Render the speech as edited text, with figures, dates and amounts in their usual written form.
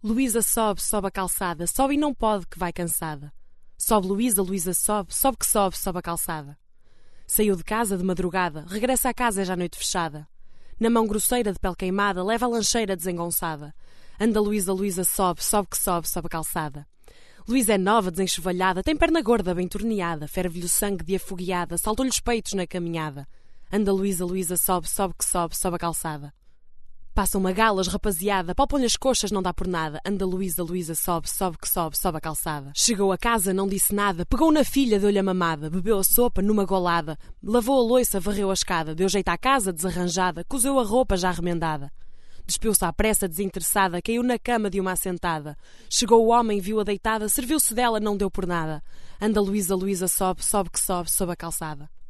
Luísa sobe, sobe a calçada, sobe e não pode que vai cansada. Sobe Luísa, Luísa sobe, sobe que sobe, sobe a calçada. Saiu de casa de madrugada, regressa a casa já noite fechada. Na mão grosseira de pele queimada, leva a lancheira desengonçada. Anda Luísa, Luísa sobe, sobe que sobe, sobe a calçada. Luísa é nova, desenxovalhada, tem perna gorda, bem torneada, ferve-lhe o sangue de afogueada, saltou-lhe os peitos na caminhada. Anda Luísa, Luísa sobe, sobe que sobe, sobe a calçada. Passam magalas, rapaziada, palpam-lhe as coxas, não dá por nada. Anda Luísa, Luísa sobe, sobe que sobe, sobe a calçada. Chegou a casa, não disse nada, pegou na filha, deu-lhe a mamada, bebeu a sopa numa golada, lavou a louça, varreu a escada, deu jeito à casa, desarranjada, cozeu a roupa já remendada. Despiu-se à pressa, desinteressada, caiu na cama de uma assentada. Chegou o homem, viu-a deitada, serviu-se dela, não deu por nada. Anda Luísa, Luísa sobe, sobe que sobe, sobe a calçada.